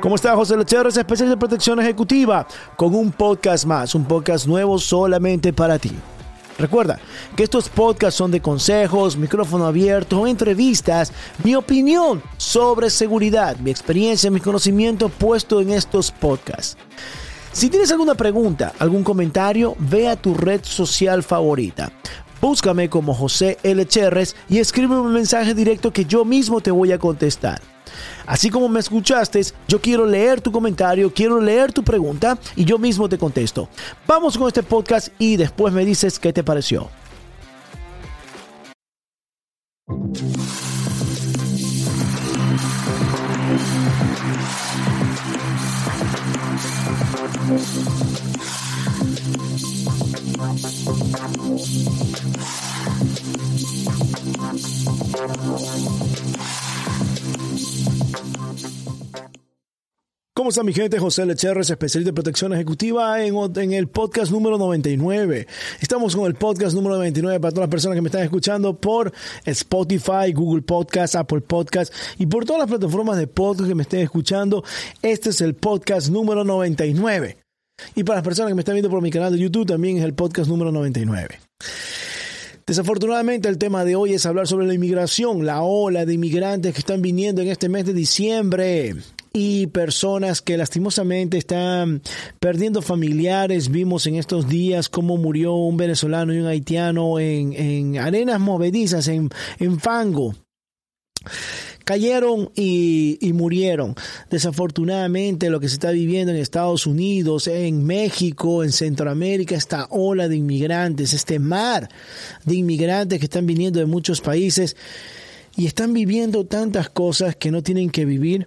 ¿Cómo está? José Lecheres, especialista de protección ejecutiva, con un podcast más, un podcast nuevo solamente para ti. Recuerda que estos podcasts son de consejos, micrófono abierto, entrevistas, mi opinión sobre seguridad, mi experiencia, mi conocimiento puesto en estos podcasts. Si tienes alguna pregunta, algún comentario, ve a tu red social favorita. Búscame como José L. Cherres y escribe un mensaje directo que yo mismo te voy a contestar. Así como me escuchaste, yo quiero leer tu comentario, quiero leer tu pregunta y yo mismo te contesto. Vamos con este podcast y después me dices qué te pareció. ¿Cómo está mi gente? José Lecheres, especialista de protección ejecutiva en el podcast número 99. Estamos con el podcast número 99 para todas las personas que me están escuchando por Spotify, Google Podcast, Apple Podcast y por todas las plataformas de podcast que me estén escuchando. Este es el podcast número 99. Y para las personas que me están viendo por mi canal de YouTube también es el podcast número 99. Desafortunadamente el tema de hoy es hablar sobre la inmigración, la ola de inmigrantes que están viniendo en este mes de diciembre. Y personas que lastimosamente están perdiendo familiares. Vimos en estos días cómo murió un venezolano y un haitiano en arenas movedizas, en fango. Cayeron y murieron. Desafortunadamente lo que se está viviendo en Estados Unidos, en México, en Centroamérica, esta ola de inmigrantes, este mar de inmigrantes que están viniendo de muchos países y están viviendo tantas cosas que no tienen que vivir.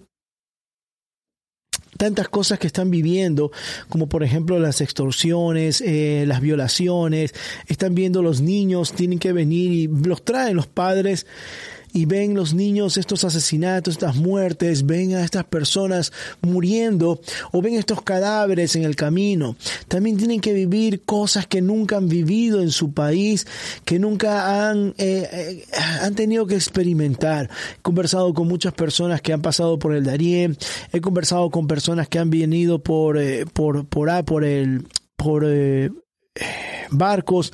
Tantas cosas que están viviendo, como por ejemplo las extorsiones, las violaciones. Están viendo los niños, tienen que venir y los traen los padres y ven los niños estos asesinatos, estas muertes, ven a estas personas muriendo o ven estos cadáveres en el camino. También tienen que vivir cosas que nunca han vivido en su país, que nunca han tenido que experimentar. He conversado con muchas personas que han pasado por el Darién, he conversado con personas que han venido por barcos.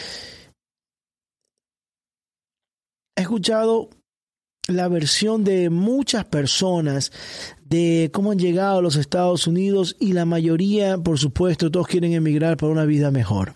He escuchado la versión de muchas personas de cómo han llegado a los Estados Unidos y la mayoría, por supuesto, todos quieren emigrar para una vida mejor.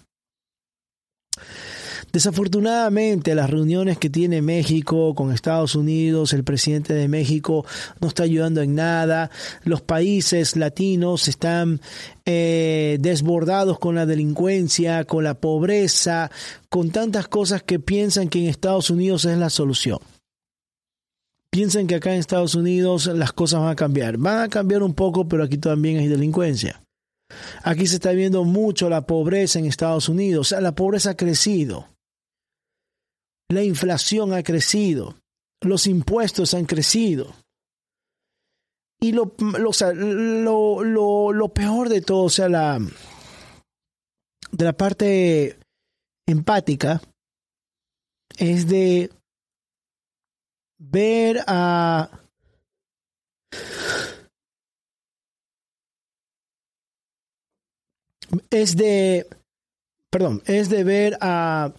Desafortunadamente, las reuniones que tiene México con Estados Unidos, el presidente de México no está ayudando en nada. Los países latinos están desbordados con la delincuencia, con la pobreza, con tantas cosas que piensan que en Estados Unidos es la solución. Piensan que acá en Estados Unidos las cosas van a cambiar. Van a cambiar un poco, pero aquí también hay delincuencia. Aquí se está viendo mucho la pobreza en Estados Unidos. O sea, la pobreza ha crecido. La inflación ha crecido. Los impuestos han crecido. Y lo peor de todo, o sea, de la parte empática, es de ver es de ver a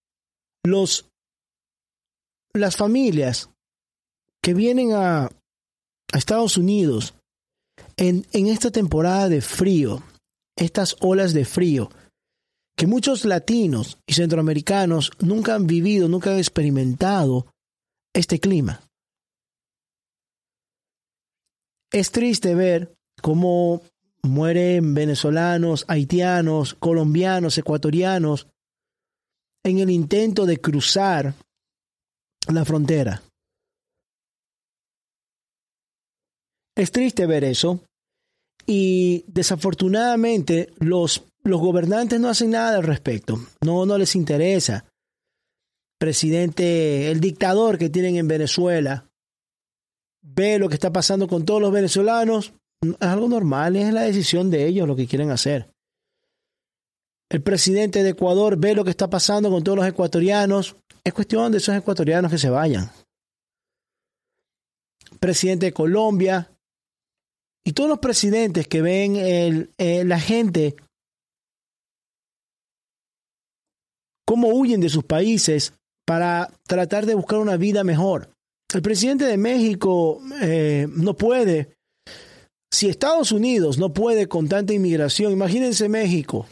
las familias que vienen a Estados Unidos en esta temporada de frío, estas olas de frío, que muchos latinos y centroamericanos nunca han vivido, nunca han experimentado este clima. Es triste ver cómo mueren venezolanos, haitianos, colombianos, ecuatorianos en el intento de cruzar la frontera. Es triste ver eso y desafortunadamente los gobernantes no hacen nada al respecto. No les interesa. Presidente, el dictador que tienen en Venezuela, ve lo que está pasando con todos los venezolanos. Es algo normal, es la decisión de ellos lo que quieren hacer. El presidente de Ecuador ve lo que está pasando con todos los ecuatorianos. Es cuestión de esos ecuatorianos que se vayan. Presidente de Colombia y todos los presidentes que ven la gente cómo huyen de sus países para tratar de buscar una vida mejor. El presidente de México no puede. Si Estados Unidos no puede con tanta inmigración, imagínense México.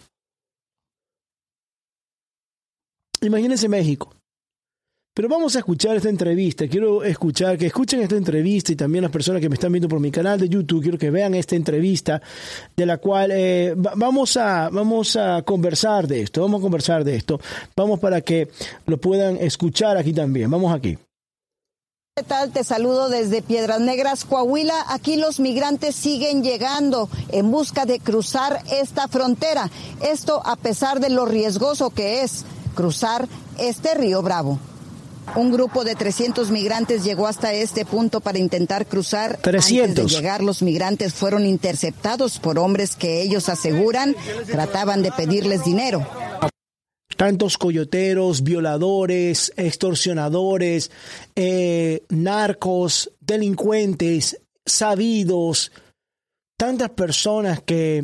Imagínense México. Pero vamos a escuchar esta entrevista. Quiero que escuchen esta entrevista, y también las personas que me están viendo por mi canal de YouTube, quiero que vean esta entrevista de la cual vamos a conversar de esto. Vamos para que lo puedan escuchar aquí también. Vamos aquí. ¿Qué tal? Te saludo desde Piedras Negras, Coahuila. Aquí los migrantes siguen llegando en busca de cruzar esta frontera. Esto a pesar de lo riesgoso que es cruzar este río Bravo. Un grupo de 300 migrantes llegó hasta este punto para intentar cruzar. 300. Antes de llegar, los migrantes fueron interceptados por hombres que ellos aseguran trataban de pedirles dinero. Tantos coyoteros, violadores, extorsionadores, narcos, delincuentes, sabidos, tantas personas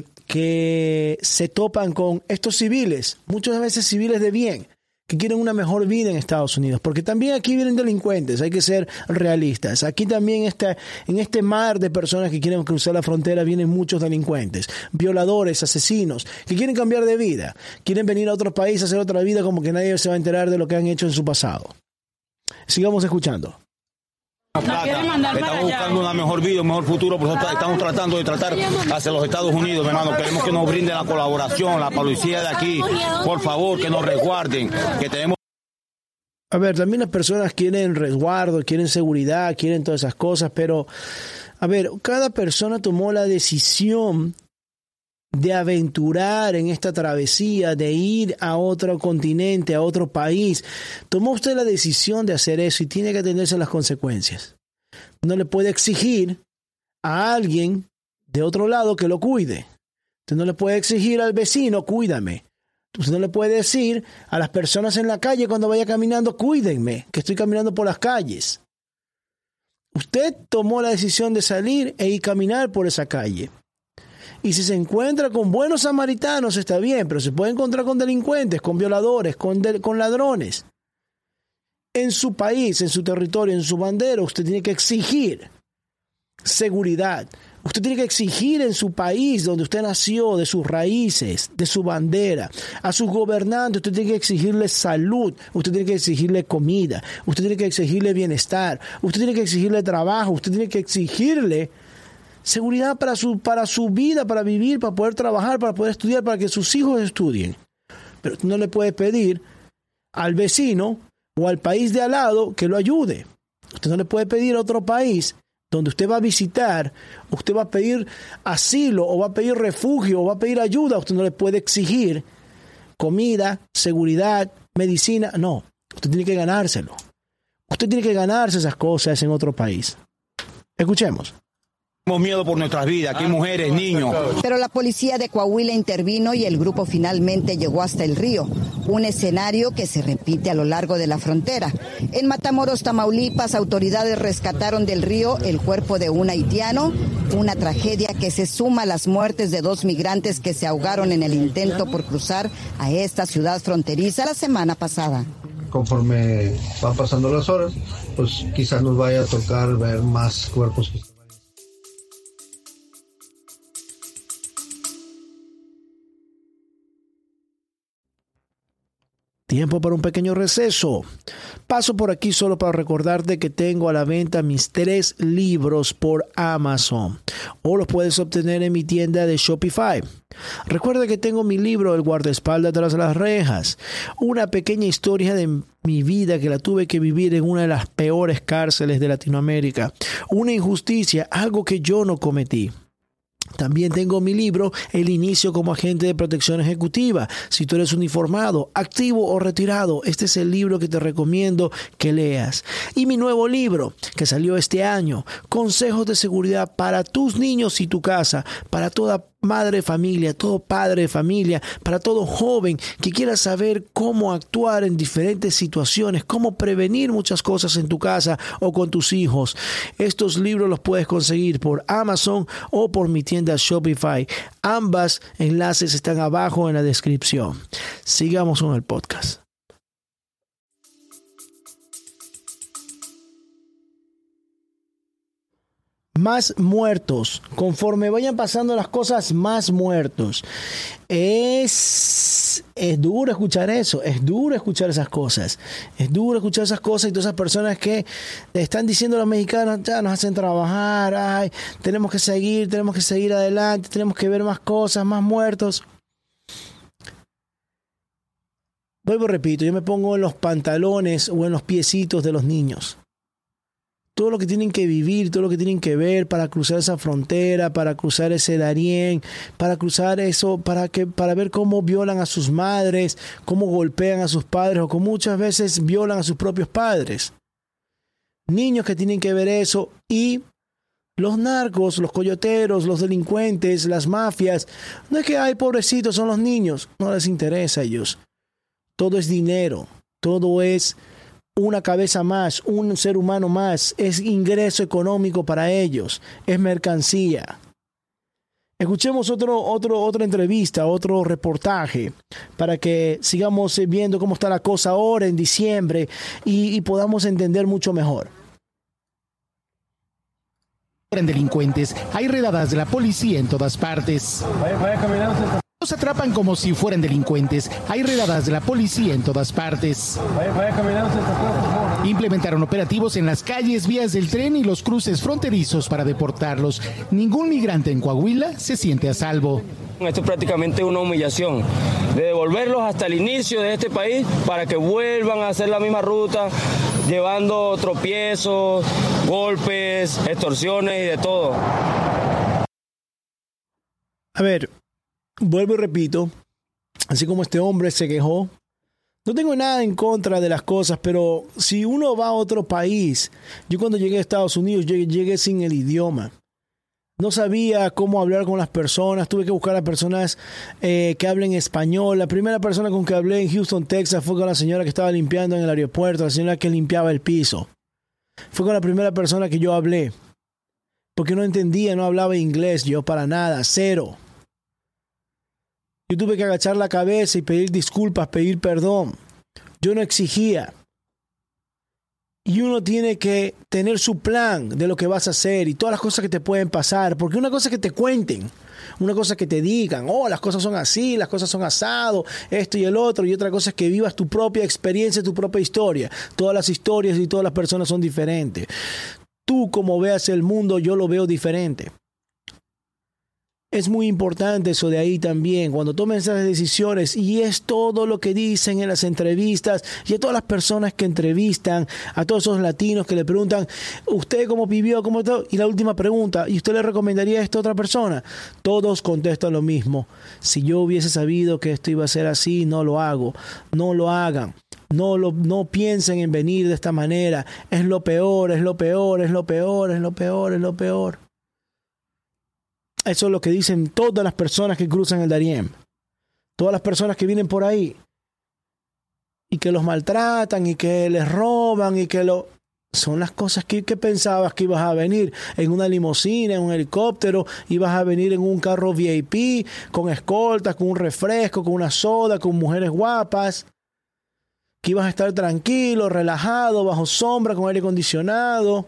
que se topan con estos civiles, muchas veces civiles de bien, que quieren una mejor vida en Estados Unidos, porque también aquí vienen delincuentes, hay que ser realistas. Aquí también en este mar de personas que quieren cruzar la frontera vienen muchos delincuentes, violadores, asesinos, que quieren cambiar de vida, quieren venir a otro país a hacer otra vida como que nadie se va a enterar de lo que han hecho en su pasado. Sigamos escuchando. Estamos buscando una mejor vida, un mejor futuro, por eso estamos tratando de tratar hacia los Estados Unidos, mi hermano. Queremos que nos brinden la colaboración, la policía de aquí, por favor, que nos resguarden, que tenemos... A ver, también las personas quieren resguardo, quieren seguridad, quieren todas esas cosas, pero, a ver, cada persona tomó la decisión de aventurar en esta travesía, de ir a otro continente, a otro país. Tomó usted la decisión de hacer eso y tiene que atenderse a las consecuencias. No le puede exigir a alguien de otro lado que lo cuide. Usted no le puede exigir al vecino, cuídame. Usted no le puede decir a las personas en la calle cuando vaya caminando, cuídenme, que estoy caminando por las calles. Usted tomó la decisión de salir e ir caminar por esa calle. Y si se encuentra con buenos samaritanos, está bien, pero se puede encontrar con delincuentes, con violadores, con ladrones. En su país, en su territorio, en su bandera, usted tiene que exigir seguridad. Usted tiene que exigir en su país donde usted nació, de sus raíces, de su bandera. A sus gobernantes usted tiene que exigirle salud, usted tiene que exigirle comida, usted tiene que exigirle bienestar, usted tiene que exigirle trabajo, usted tiene que exigirle seguridad para su vida, para vivir, para poder trabajar, para poder estudiar, para que sus hijos estudien. Pero usted no le puede pedir al vecino o al país de al lado que lo ayude. Usted no le puede pedir a otro país donde usted va a visitar, usted va a pedir asilo o va a pedir refugio o va a pedir ayuda. Usted no le puede exigir comida, seguridad, medicina. No, usted tiene que ganárselo. Usted tiene que ganarse esas cosas en otro país. Escuchemos. Tenemos miedo por nuestras vidas, aquí hay mujeres, niños. Pero la policía de Coahuila intervino y el grupo finalmente llegó hasta el río, un escenario que se repite a lo largo de la frontera. En Matamoros, Tamaulipas, autoridades rescataron del río el cuerpo de un haitiano, una tragedia que se suma a las muertes de 2 migrantes que se ahogaron en el intento por cruzar a esta ciudad fronteriza la semana pasada. Conforme van pasando las horas, pues quizás nos vaya a tocar ver más cuerpos. Tiempo para un pequeño receso. Paso por aquí solo para recordarte que tengo a la venta mis 3 libros por Amazon o los puedes obtener en mi tienda de Shopify. Recuerda que tengo mi libro El guardaespaldas tras las rejas, una pequeña historia de mi vida que la tuve que vivir en una de las peores cárceles de Latinoamérica, una injusticia, algo que yo no cometí. También tengo mi libro El inicio como agente de protección ejecutiva. Si tú eres uniformado, activo o retirado, este es el libro que te recomiendo que leas. Y mi nuevo libro que salió este año, Consejos de seguridad para tus niños y tu casa, para toda madre de familia, todo padre de familia, para todo joven que quiera saber cómo actuar en diferentes situaciones, cómo prevenir muchas cosas en tu casa o con tus hijos. Estos libros los puedes conseguir por Amazon o por mi tienda Shopify. Ambas enlaces están abajo en la descripción. Sigamos con el podcast. Más muertos, conforme vayan pasando las cosas, más muertos. Es duro escuchar eso, es duro escuchar esas cosas, y todas esas personas que están diciendo a los mexicanos, ya nos hacen trabajar, ay, tenemos que seguir adelante, tenemos que ver más cosas, más muertos. Vuelvo, repito, yo me pongo en los pantalones o en los piecitos de los niños. Todo lo que tienen que vivir, todo lo que tienen que ver para cruzar esa frontera, para cruzar ese Darién, para cruzar eso, para ver cómo violan a sus madres, cómo golpean a sus padres o cómo muchas veces violan a sus propios padres. Niños que tienen que ver eso, y los narcos, los coyoteros, los delincuentes, las mafias. No es que, ay, pobrecitos, son los niños. No les interesa a ellos. Todo es dinero, todo es una cabeza más, un ser humano más, es ingreso económico para ellos, es mercancía. Escuchemos otra entrevista, otro reportaje, para que sigamos viendo cómo está la cosa ahora en diciembre y podamos entender mucho mejor. En delincuentes, hay redadas de la policía en todas partes. Vaya caminando. Los atrapan como si fueran delincuentes. Hay redadas de la policía en todas partes. Vaya caminando. Implementaron operativos en las calles, vías del tren y los cruces fronterizos para deportarlos. Ningún migrante en Coahuila se siente a salvo. Esto es prácticamente una humillación, de devolverlos hasta el inicio de este país para que vuelvan a hacer la misma ruta, llevando tropiezos, golpes, extorsiones y de todo. A ver, vuelvo y repito, así como este hombre se quejó, no tengo nada en contra de las cosas, pero si uno va a otro país, yo cuando llegué a Estados Unidos, llegué sin el idioma. No sabía cómo hablar con las personas, tuve que buscar a personas que hablen español. La primera persona con que hablé en Houston, Texas, fue con la señora que estaba limpiando en el aeropuerto, la señora que limpiaba el piso. Fue con la primera persona que yo hablé, porque no entendía, no hablaba inglés, yo para nada, cero. Yo tuve que agachar la cabeza y pedir disculpas, pedir perdón. Yo no exigía. Y uno tiene que tener su plan de lo que vas a hacer y todas las cosas que te pueden pasar. Porque una cosa es que te cuenten, una cosa es que te digan, oh, las cosas son así, las cosas son asado, esto y el otro. Y otra cosa es que vivas tu propia experiencia, tu propia historia. Todas las historias y todas las personas son diferentes. Tú, como veas el mundo, yo lo veo diferente. Es muy importante eso de ahí también, cuando tomen esas decisiones, y es todo lo que dicen en las entrevistas, y a todas las personas que entrevistan, a todos esos latinos que le preguntan, ¿usted cómo vivió? ¿Cómo todo? Y la última pregunta, ¿y usted le recomendaría esto a otra persona? Todos contestan lo mismo. Si yo hubiese sabido que esto iba a ser así, no lo hago. No lo hagan. No piensen en venir de esta manera. Es lo peor, es lo peor, es lo peor, es lo peor, es lo peor. Eso es lo que dicen todas las personas que cruzan el Darién. Todas las personas que vienen por ahí. Y que los maltratan y que les roban y que lo... Son las cosas que pensabas que ibas a venir en una limusina, en un helicóptero, ibas a venir en un carro VIP, con escoltas, con un refresco, con una soda, con mujeres guapas. Que ibas a estar tranquilo, relajado, bajo sombra, con aire acondicionado.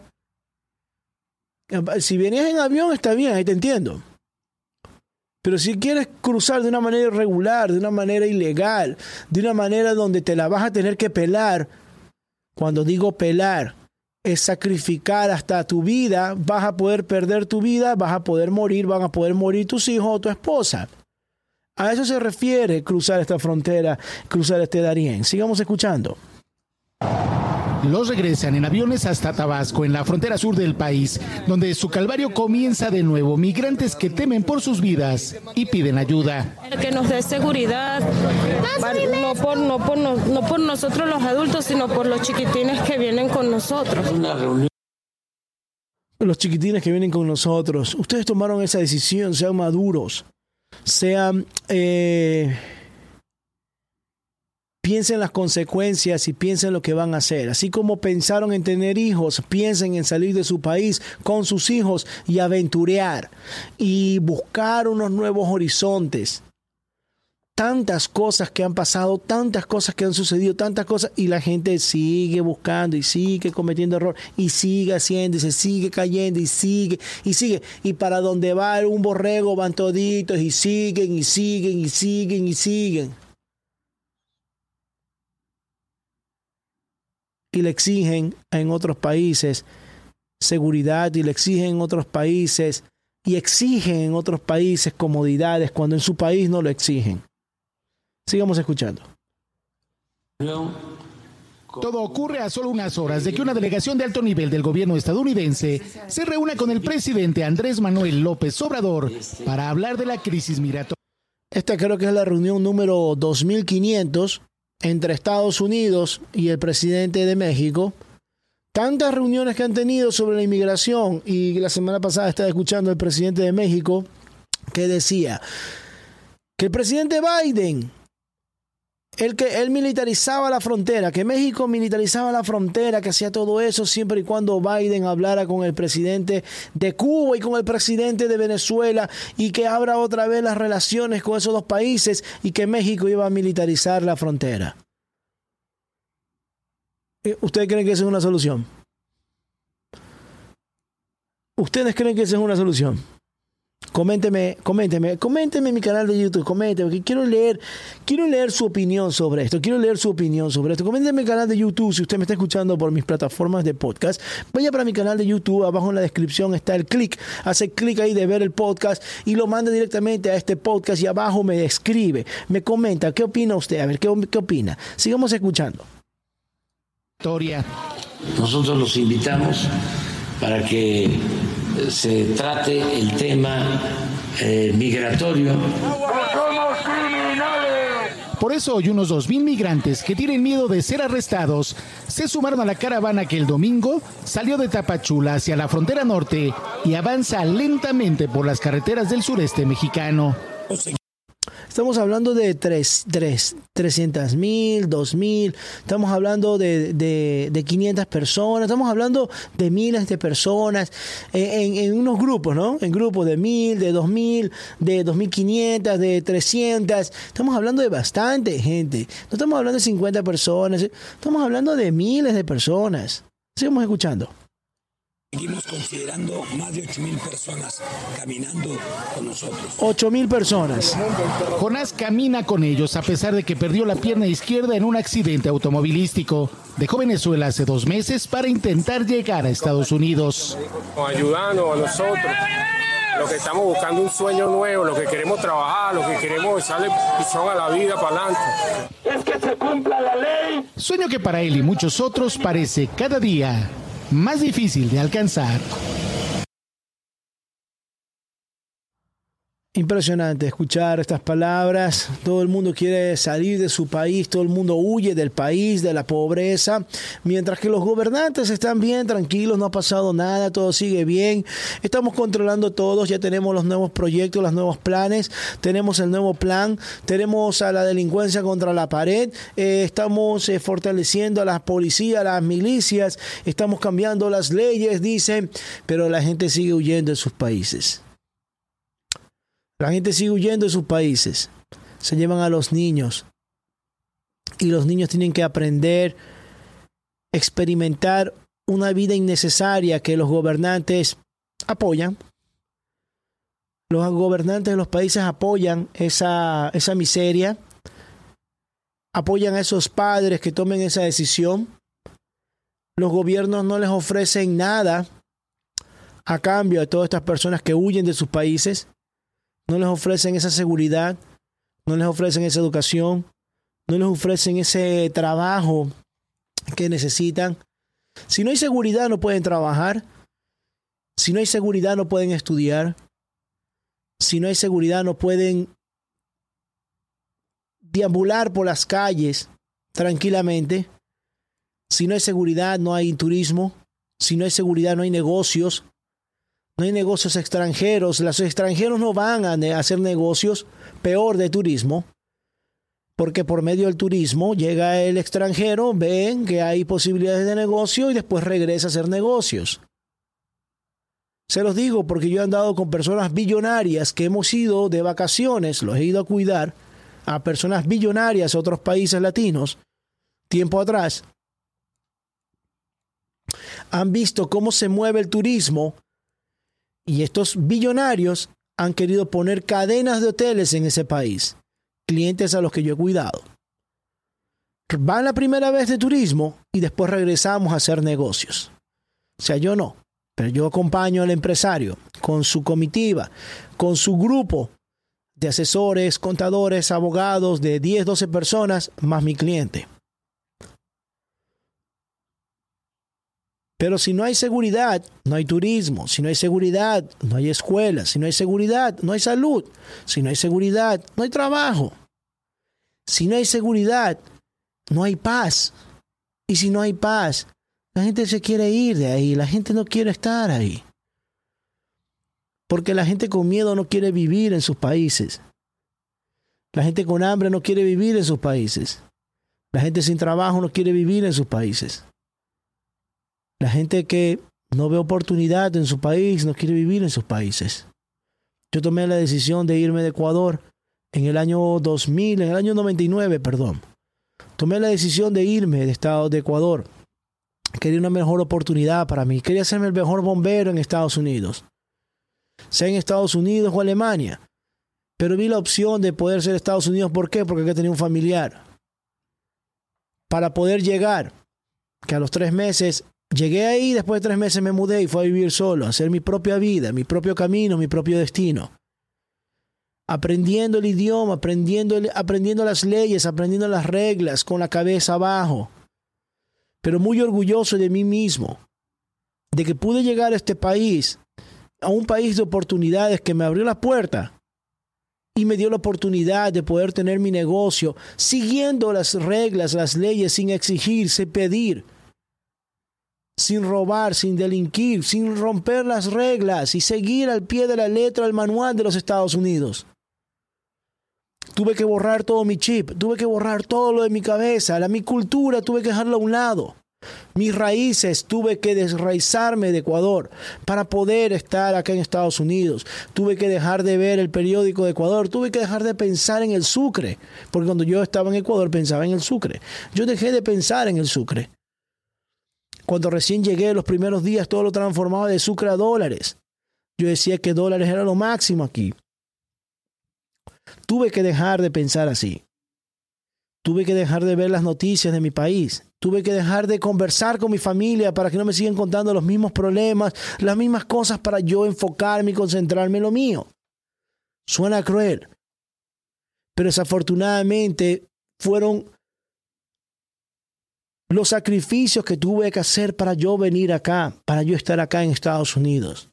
Si venías en avión está bien, ahí te entiendo. Pero si quieres cruzar de una manera irregular, de una manera ilegal, de una manera donde te la vas a tener que pelar, cuando digo pelar, es sacrificar hasta tu vida, vas a poder perder tu vida, vas a poder morir, van a poder morir tus hijos o tu esposa. A eso se refiere cruzar esta frontera, cruzar este Darién. Sigamos escuchando. Los regresan en aviones hasta Tabasco, en la frontera sur del país, donde su calvario comienza de nuevo. Migrantes que temen por sus vidas y piden ayuda. Que nos dé seguridad, no por nosotros los adultos, sino por los chiquitines que vienen con nosotros. Los chiquitines que vienen con nosotros. Ustedes tomaron esa decisión, sean maduros. piensen las consecuencias y piensen lo que van a hacer. Así como pensaron en tener hijos, piensen en salir de su país con sus hijos y aventurear y buscar unos nuevos horizontes. Tantas cosas que han pasado, tantas cosas que han sucedido, tantas cosas, y la gente sigue buscando y sigue cometiendo error y sigue haciendo y se sigue cayendo y sigue y sigue. Y para donde va un borrego van toditos y siguen y siguen y siguen y siguen. Y le exigen en otros países seguridad y le exigen en otros países y exigen en otros países comodidades cuando en su país no lo exigen. Sigamos escuchando. Todo ocurre a solo unas horas de que una delegación de alto nivel del gobierno estadounidense se reúna con el presidente Andrés Manuel López Obrador para hablar de la crisis migratoria. Esta creo que es la reunión número 2500 entre Estados Unidos y el presidente de México. Tantas reuniones que han tenido sobre la inmigración, y la semana pasada estaba escuchando al presidente de México que decía que el presidente Biden, él militarizaba la frontera, que México militarizaba la frontera, que hacía todo eso siempre y cuando Biden hablara con el presidente de Cuba y con el presidente de Venezuela y que abra otra vez las relaciones con esos dos países y que México iba a militarizar la frontera. ¿Ustedes creen que esa es una solución? ¿Ustedes creen que esa es una solución? Coménteme en mi canal de YouTube, coménteme, que quiero leer su opinión sobre esto, Coménteme en mi canal de YouTube, si usted me está escuchando por mis plataformas de podcast, vaya para mi canal de YouTube, abajo en la descripción está el clic, hace clic ahí de ver el podcast y lo manda directamente a este podcast y abajo me escribe, me comenta, ¿qué opina usted? A ver, ¿qué opina? Sigamos escuchando. Nosotros los invitamos para que se trate el tema migratorio. Por eso hoy unos 2,000 migrantes que tienen miedo de ser arrestados se sumaron a la caravana que el domingo salió de Tapachula hacia la frontera norte y avanza lentamente por las carreteras del sureste mexicano. Estamos hablando de 300,000, 2,000, estamos hablando de 500 personas, estamos hablando de miles de personas en unos grupos, ¿no? En grupos de 1,000, de 2,000, de 2,500, de 300. Estamos hablando de bastante gente. No estamos hablando de 50 personas, estamos hablando de miles de personas. Sigamos escuchando. Seguimos considerando más de 8,000 personas caminando con nosotros. 8,000 personas. Jonás camina con ellos a pesar de que perdió la pierna izquierda en un accidente automovilístico. Dejó Venezuela hace 2 meses para intentar llegar a Estados Unidos. Ayudando a nosotros, lo que estamos buscando un sueño nuevo, lo que queremos trabajar, lo que queremos echarle pisón a la vida para adelante. Es que se cumpla la ley. Sueño que para él y muchos otros parece cada día más difícil de alcanzar. Impresionante escuchar estas palabras. Todo el mundo quiere salir de su país, todo el mundo huye del país, de la pobreza, mientras que los gobernantes están bien, tranquilos, no ha pasado nada, todo sigue bien, estamos controlando todos, ya tenemos los nuevos proyectos, los nuevos planes, tenemos el nuevo plan, tenemos a la delincuencia contra la pared, estamos fortaleciendo a las policías, a las milicias, estamos cambiando las leyes, dicen, pero la gente sigue huyendo de sus países. La gente sigue huyendo de sus países. Se llevan a los niños. Y los niños tienen que aprender, experimentar una vida innecesaria que los gobernantes apoyan. Los gobernantes de los países apoyan esa miseria. Apoyan a esos padres que tomen esa decisión. Los gobiernos no les ofrecen nada a cambio de todas estas personas que huyen de sus países. No les ofrecen esa seguridad, no les ofrecen esa educación, no les ofrecen ese trabajo que necesitan. Si no hay seguridad no pueden trabajar, si no hay seguridad no pueden estudiar, si no hay seguridad no pueden deambular por las calles tranquilamente, si no hay seguridad no hay turismo, si no hay seguridad no hay negocios, No hay negocios extranjeros. Los extranjeros no van a hacer negocios peor de turismo, porque por medio del turismo llega el extranjero, ven que hay posibilidades de negocio y después regresa a hacer negocios. Se los digo porque yo he andado con personas billonarias que hemos ido de vacaciones, los he ido a cuidar a personas billonarias a otros países latinos, tiempo atrás. Han visto cómo se mueve el turismo y estos billonarios han querido poner cadenas de hoteles en ese país. Clientes a los que yo he cuidado. Van la primera vez de turismo y después regresamos a hacer negocios. O sea, yo no. Pero yo acompaño al empresario con su comitiva, con su grupo de asesores, contadores, abogados de 10, 12 personas, más mi cliente. Pero si no hay seguridad, no hay turismo. Si no hay seguridad, no hay escuelas. Si no hay seguridad, no hay salud. Si no hay seguridad, no hay trabajo. Si no hay seguridad, no hay paz. Y si no hay paz, la gente se quiere ir de ahí. La gente no quiere estar ahí. Porque la gente con miedo no quiere vivir en sus países. La gente con hambre no quiere vivir en sus países. La gente sin trabajo no quiere vivir en sus países. La gente que no ve oportunidad en su país no quiere vivir en sus países. Yo tomé la decisión de irme de Ecuador en el año 99, perdón. Tomé la decisión de irme del estado de Ecuador. Quería una mejor oportunidad para mí. Quería hacerme el mejor bombero en Estados Unidos. Sea en Estados Unidos o Alemania. Pero vi la opción de poder ser Estados Unidos. ¿Por qué? Porque acá tenía un familiar. Para poder llegar, que a los 3 meses, llegué ahí, después de 3 meses me mudé y fui a vivir solo, a hacer mi propia vida, mi propio camino, mi propio destino. Aprendiendo el idioma, aprendiendo las leyes, aprendiendo las reglas, con la cabeza abajo. Pero muy orgulloso de mí mismo, de que pude llegar a este país, a un país de oportunidades que me abrió la puerta y me dio la oportunidad de poder tener mi negocio, siguiendo las reglas, las leyes, sin exigir, sin pedir, sin robar, sin delinquir, sin romper las reglas y seguir al pie de la letra el manual de los Estados Unidos. Tuve que borrar todo mi chip, tuve que borrar todo lo de mi cabeza, mi cultura tuve que dejarla a un lado. Mis raíces, tuve que desraizarme de Ecuador para poder estar acá en Estados Unidos. Tuve que dejar de ver el periódico de Ecuador, tuve que dejar de pensar en el Sucre, porque cuando yo estaba en Ecuador pensaba en el Sucre. Yo dejé de pensar en el Sucre. Cuando recién llegué, los primeros días, todo lo transformaba de Sucre a dólares. Yo decía que dólares era lo máximo aquí. Tuve que dejar de pensar así. Tuve que dejar de ver las noticias de mi país. Tuve que dejar de conversar con mi familia para que no me sigan contando los mismos problemas, las mismas cosas, para yo enfocarme y concentrarme en lo mío. Suena cruel, pero desafortunadamente fueron los sacrificios que tuve que hacer para yo venir acá, para yo estar acá en Estados Unidos.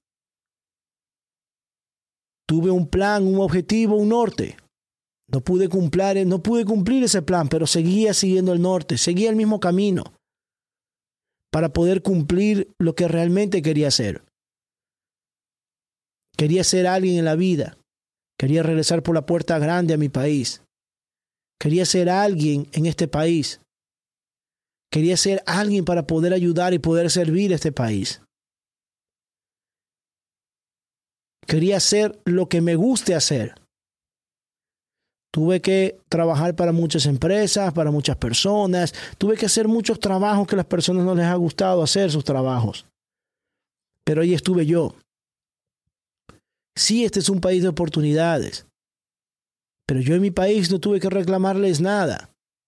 Tuve un plan, un objetivo, un norte. No pude cumplir ese plan, pero seguía siguiendo el norte, seguía el mismo camino para poder cumplir lo que realmente quería hacer. Quería ser alguien en la vida. Quería regresar por la puerta grande a mi país. Quería ser alguien en este país. Quería ser alguien para poder ayudar y poder servir a este país. Quería hacer lo que me guste hacer. Tuve que trabajar para muchas empresas, para muchas personas. Tuve que hacer muchos trabajos que a las personas no les ha gustado hacer sus trabajos. Pero ahí estuve yo. Sí, este es un país de oportunidades. Pero yo en mi país no tuve que reclamarles nada.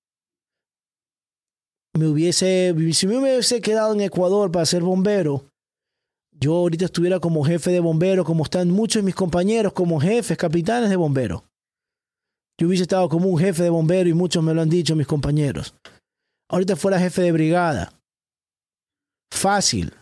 Si me hubiese quedado en Ecuador para ser bombero, yo ahorita estuviera como jefe de bomberos, como están muchos de mis compañeros como jefes, capitanes de bomberos. Yo hubiese estado como un jefe de bombero y muchos me lo han dicho mis compañeros. Ahorita fuera jefe de brigada. Fácil.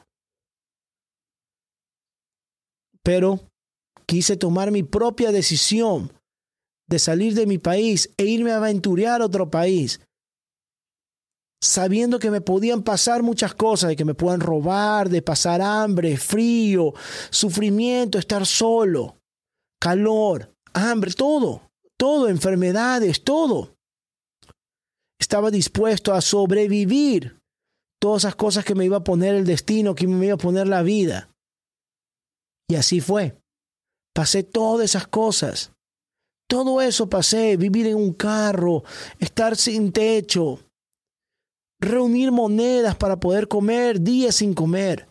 Pero quise tomar mi propia decisión de salir de mi país e irme a aventurar a otro país. sabiendo que me podían pasar muchas cosas, de que me puedan robar, de pasar hambre, frío, sufrimiento, estar solo, calor, hambre, todo, enfermedades, todo. Estaba dispuesto a sobrevivir todas esas cosas que me iba a poner el destino, que me iba a poner la vida. Y así fue. Pasé todas esas cosas. Todo eso pasé, vivir en un carro, estar sin techo, reunir monedas para poder comer, días sin comer.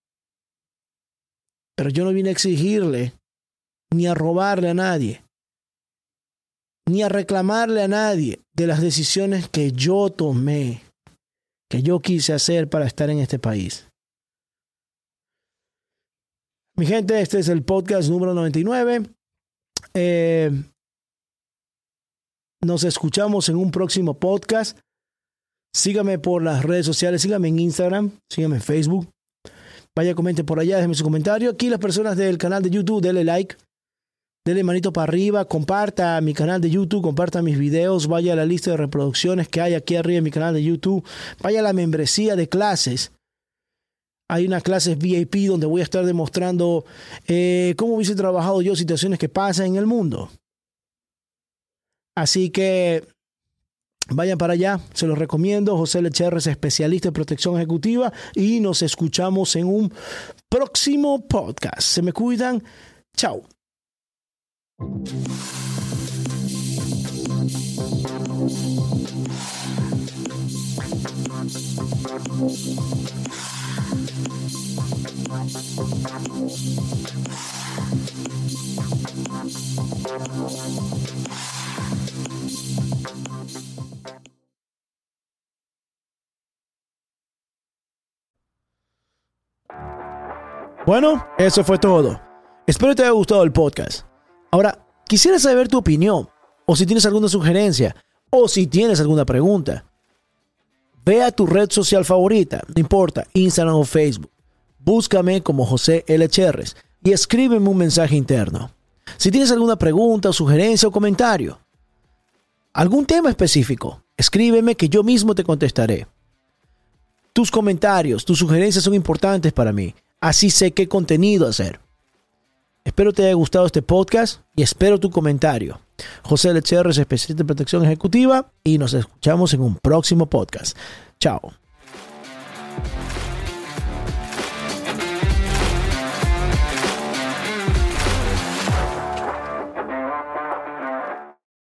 Pero yo no vine a exigirle, ni a robarle a nadie, ni a reclamarle a nadie de las decisiones que yo tomé, que yo quise hacer para estar en este país. Mi gente, este es el podcast número 99. Nos escuchamos en un próximo podcast. Sígame por las redes sociales, sígame en Instagram, sígame en Facebook. Vaya, comente por allá, déjeme su comentario. Aquí las personas del canal de YouTube, denle like, denle manito para arriba, comparta mi canal de YouTube, comparta mis videos, vaya a la lista de reproducciones que hay aquí arriba en mi canal de YouTube, vaya a la membresía de clases. Hay unas clases VIP donde voy a estar demostrando cómo hubiese trabajado yo situaciones que pasan en el mundo. Así que vayan para allá, se los recomiendo. José L. Cherres, especialista en protección ejecutiva, y nos escuchamos en un próximo podcast. Se me cuidan. Chao. Bueno, eso fue todo. Espero te haya gustado el podcast. Ahora, quisiera saber tu opinión, o si tienes alguna sugerencia, o si tienes alguna pregunta. Ve a tu red social favorita, no importa, Instagram o Facebook. Búscame como José L. Cherres y escríbeme un mensaje interno. Si tienes alguna pregunta, sugerencia o comentario, algún tema específico, escríbeme que yo mismo te contestaré. Tus comentarios, tus sugerencias son importantes para mí. Así sé qué contenido hacer. Espero te haya gustado este podcast y espero tu comentario. José L. Cherres, especialista en protección ejecutiva, y nos escuchamos en un próximo podcast. Chao.